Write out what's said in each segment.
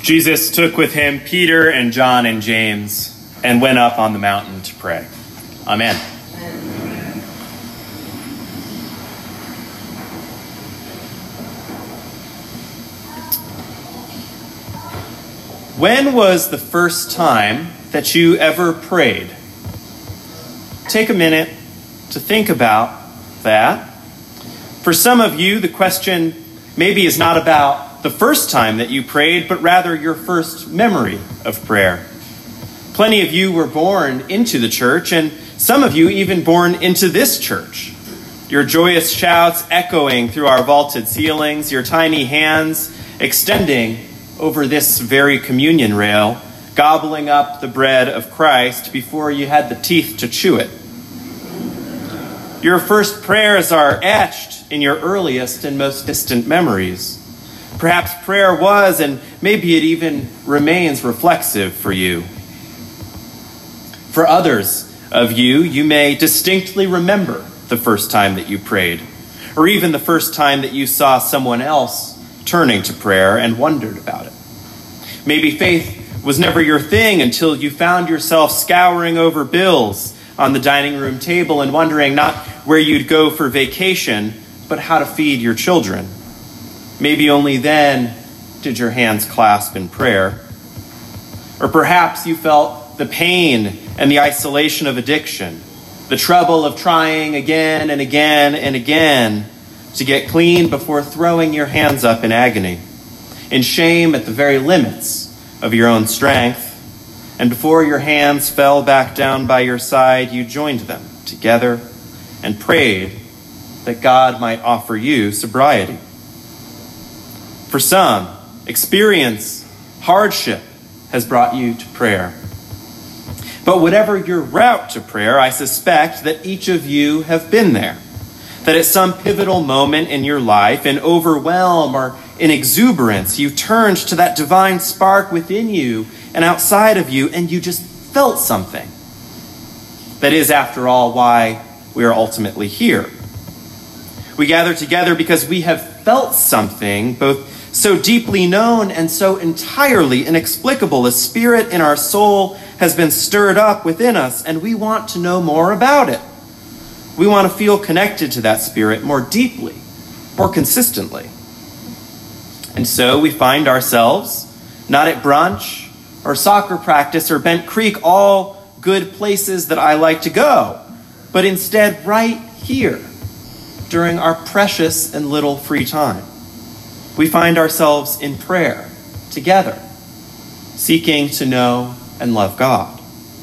Jesus took with him Peter and John and James and went up on the mountain to pray. Amen. When was the first time that you ever prayed? Take a minute to think about that. For some of you, the question maybe is not about the first time that you prayed, but rather your first memory of prayer. Plenty of you were born into the church, and some of you even born into this church. Your joyous shouts echoing through our vaulted ceilings, your tiny hands extending over this very communion rail, gobbling up the bread of Christ before you had the teeth to chew it. Your first prayers are etched in your earliest and most distant memories. Perhaps prayer was, and maybe it even remains, reflexive for you. For others of you, you may distinctly remember the first time that you prayed, or even the first time that you saw someone else turning to prayer and wondered about it. Maybe faith was never your thing until you found yourself scouring over bills on the dining room table and wondering not where you'd go for vacation, but how to feed your children. Maybe only then did your hands clasp in prayer. Or perhaps you felt the pain and the isolation of addiction, the trouble of trying again and again and again to get clean before throwing your hands up in agony, in shame at the very limits of your own strength. And before your hands fell back down by your side, you joined them together and prayed that God might offer you sobriety. For some, experience, hardship has brought you to prayer. But whatever your route to prayer, I suspect that each of you have been there. That at some pivotal moment in your life, in overwhelm or in exuberance, you turned to that divine spark within you and outside of you, and you just felt something. That is, after all, why we are ultimately here. We gather together because we have felt something, both so deeply known and so entirely inexplicable. A spirit in our soul has been stirred up within us, and we want to know more about it. We want to feel connected to that spirit more deeply, more consistently. And so we find ourselves not at brunch or soccer practice or Bent Creek, all good places that I like to go, but instead right here during our precious and little free time. We find ourselves in prayer together, seeking to know and love God.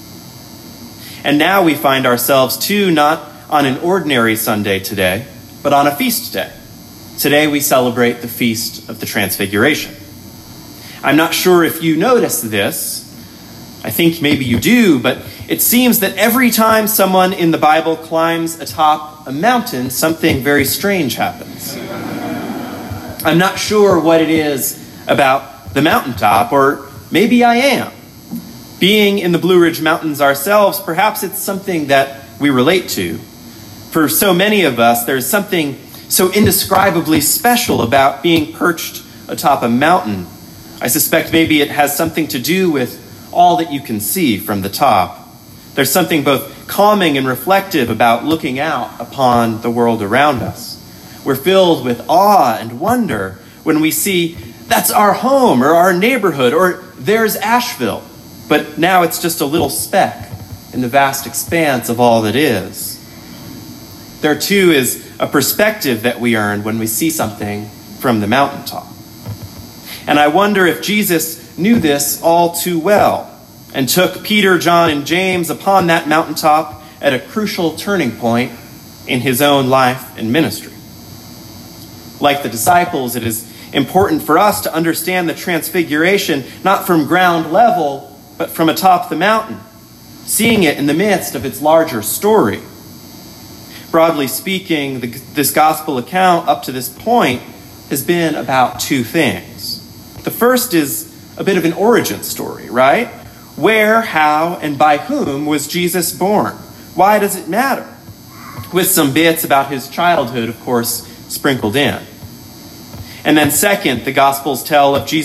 And now we find ourselves too not on an ordinary Sunday today, but on a feast day. Today we celebrate the Feast of the Transfiguration. I'm not sure if you notice this. I think maybe you do, but it seems that every time someone in the Bible climbs atop a mountain, something very strange happens. I'm not sure what it is about the mountaintop, or maybe I am. Being in the Blue Ridge Mountains ourselves, perhaps it's something that we relate to. For so many of us, there's something so indescribably special about being perched atop a mountain. I suspect maybe it has something to do with all that you can see from the top. There's something both calming and reflective about looking out upon the world around us. We're filled with awe and wonder when we see that's our home or our neighborhood, or there's Asheville, but now it's just a little speck in the vast expanse of all that is. There too is a perspective that we earn when we see something from the mountaintop. And I wonder if Jesus knew this all too well and took Peter, John, and James upon that mountaintop at a crucial turning point in his own life and ministry. Like the disciples, it is important for us to understand the Transfiguration not from ground level, but from atop the mountain, seeing it in the midst of its larger story. Broadly speaking, this gospel account up to this point has been about two things. The first is a bit of an origin story, right? Where, how, and by whom was Jesus born? Why does it matter? With some bits about his childhood, of course, sprinkled in. And then second, the Gospels tell of Jesus'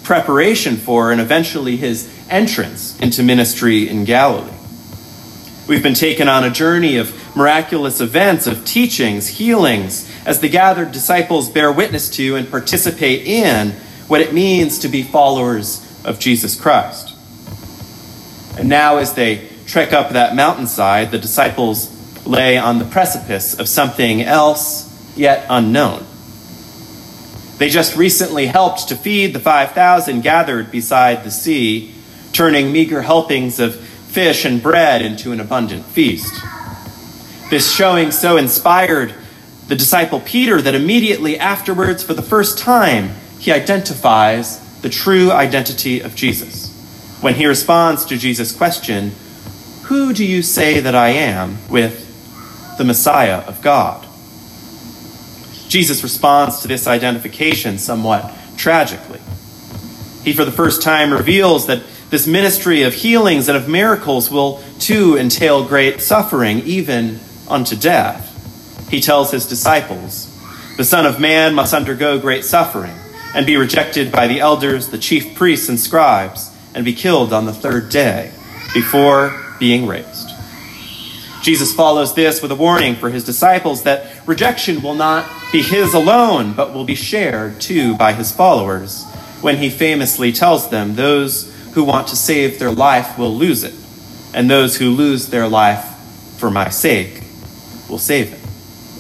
preparation for and eventually his entrance into ministry in Galilee. We've been taken on a journey of miraculous events, of teachings, healings, as the gathered disciples bear witness to and participate in what it means to be followers of Jesus Christ. And now as they trek up that mountainside, the disciples lay on the precipice of something else yet unknown. They just recently helped to feed the 5,000 gathered beside the sea, turning meager helpings of fish and bread into an abundant feast. This showing so inspired the disciple Peter that immediately afterwards, for the first time, he identifies the true identity of Jesus. When he responds to Jesus' question, "Who do you say that I am?" with the Messiah of God. Jesus responds to this identification somewhat tragically. He, for the first time, reveals that this ministry of healings and of miracles will too entail great suffering, even unto death. He tells his disciples, "The Son of Man must undergo great suffering and be rejected by the elders, the chief priests and scribes, and be killed on the third day before being raised." Jesus follows this with a warning for his disciples that rejection will not be his alone, but will be shared too by his followers, when he famously tells them, "Those who want to save their life will lose it, and those who lose their life for my sake will save it."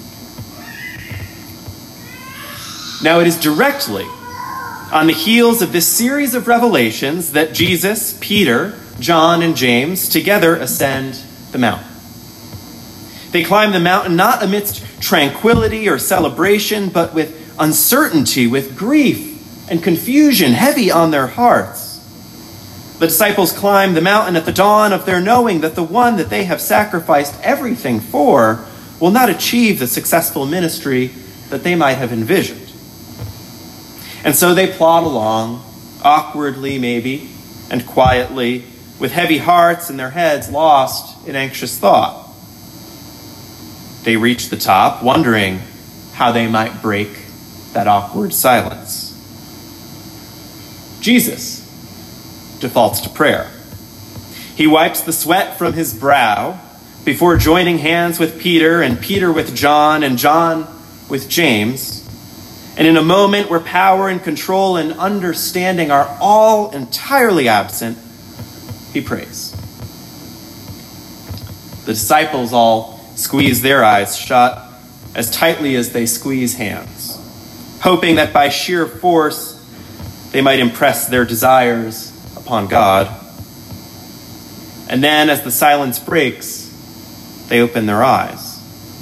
Now it is directly on the heels of this series of revelations that Jesus, Peter, John, and James together ascend the mountain. They climb the mountain not amidst tranquility or celebration, but with uncertainty, with grief and confusion heavy on their hearts. The disciples climb the mountain at the dawn of their knowing that the one that they have sacrificed everything for will not achieve the successful ministry that they might have envisioned. And so they plod along, awkwardly maybe, and quietly, with heavy hearts and their heads lost in anxious thought. They reach the top, wondering how they might break that awkward silence. Jesus defaults to prayer. He wipes the sweat from his brow before joining hands with Peter, and Peter with John, and John with James. And in a moment where power and control and understanding are all entirely absent, he prays. The disciples all squeeze their eyes shut as tightly as they squeeze hands, hoping that by sheer force they might impress their desires upon God. And then as the silence breaks, they open their eyes.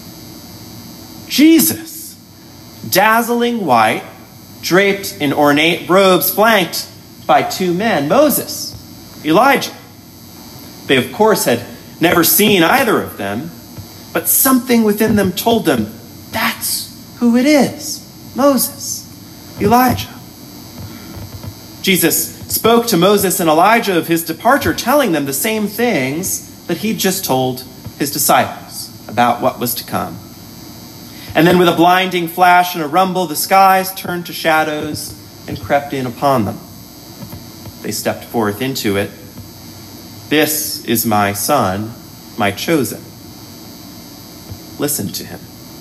Jesus, dazzling white, draped in ornate robes, flanked by two men, Moses, Elijah. They, of course, had never seen either of them, but something within them told them, that's who it is, Moses, Elijah. Jesus spoke to Moses and Elijah of his departure, telling them the same things that he'd just told his disciples about what was to come. And then with a blinding flash and a rumble, the skies turned to shadows and crept in upon them. They stepped forth into it. "This is my son, my chosen. Listen to him."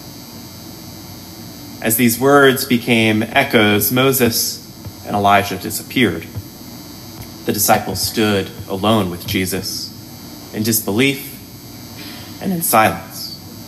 As these words became echoes, Moses and Elijah disappeared. The disciples stood alone with Jesus in disbelief and in silence.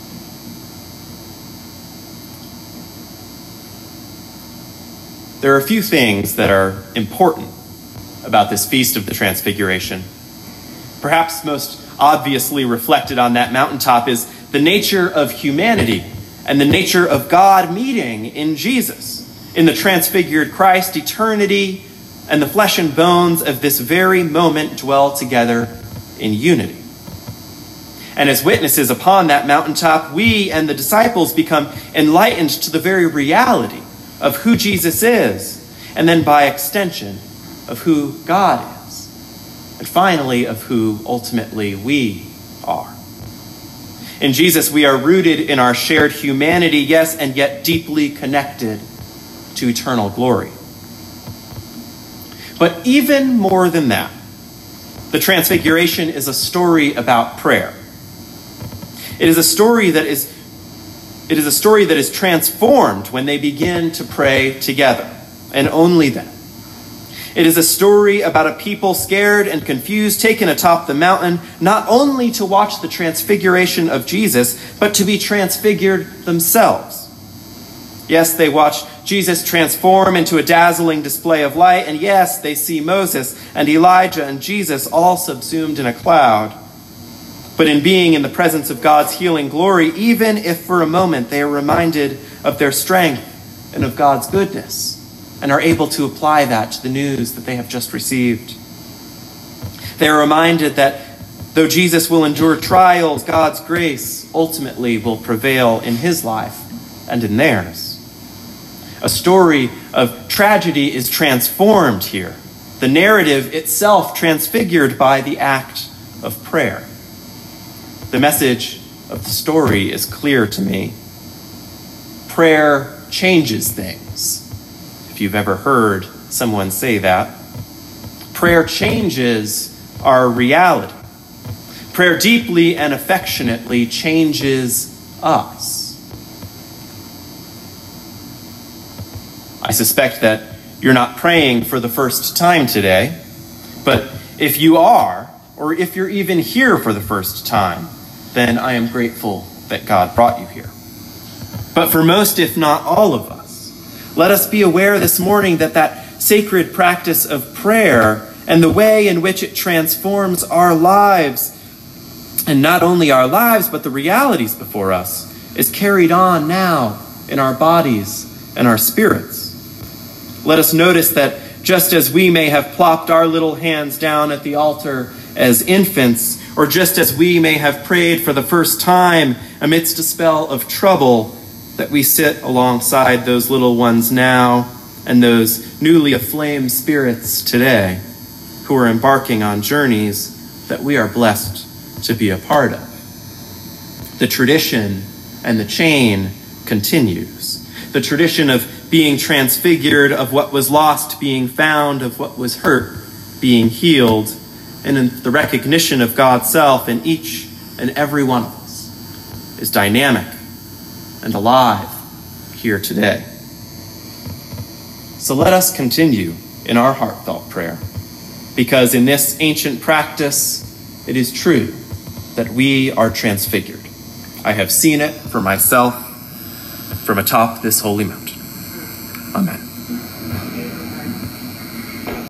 There are a few things that are important about this Feast of the Transfiguration. Perhaps most obviously reflected on that mountaintop is the nature of humanity and the nature of God meeting in Jesus. In the transfigured Christ, eternity and the flesh and bones of this very moment dwell together in unity. And as witnesses upon that mountaintop, we and the disciples become enlightened to the very reality of who Jesus is, and then by extension of who God is, and finally of who ultimately we are. In Jesus, we are rooted in our shared humanity, yes, and yet deeply connected to eternal glory. But even more than that, the Transfiguration is a story about prayer. It is a story that is transformed when they begin to pray together, and only then. It is a story about a people scared and confused, taken atop the mountain, not only to watch the transfiguration of Jesus, but to be transfigured themselves. Yes, they watch Jesus transform into a dazzling display of light, and yes, they see Moses and Elijah and Jesus all subsumed in a cloud. But in being in the presence of God's healing glory, even if for a moment they are reminded of their strength and of God's goodness, and are able to apply that to the news that they have just received. They are reminded that though Jesus will endure trials, God's grace ultimately will prevail in his life and in theirs. A story of tragedy is transformed here, the narrative itself transfigured by the act of prayer. The message of the story is clear to me. Prayer changes things. If you've ever heard someone say that, prayer changes our reality. Prayer deeply and affectionately changes us. I suspect that you're not praying for the first time today, but if you are, or if you're even here for the first time, then I am grateful that God brought you here. But for most, if not all of us, let us be aware this morning that that sacred practice of prayer and the way in which it transforms our lives, and not only our lives, but the realities before us, is carried on now in our bodies and our spirits. Let us notice that just as we may have plopped our little hands down at the altar as infants, or just as we may have prayed for the first time amidst a spell of trouble, that we sit alongside those little ones now and those newly aflame spirits today who are embarking on journeys that we are blessed to be a part of. The tradition and the chain continues. The tradition of being transfigured, of what was lost being found, of what was hurt being healed, and in the recognition of God's self in each and every one of us is dynamic and alive here today. So let us continue in our heartfelt prayer, because in this ancient practice, it is true that we are transfigured. I have seen it for myself from atop this holy mountain. Amen.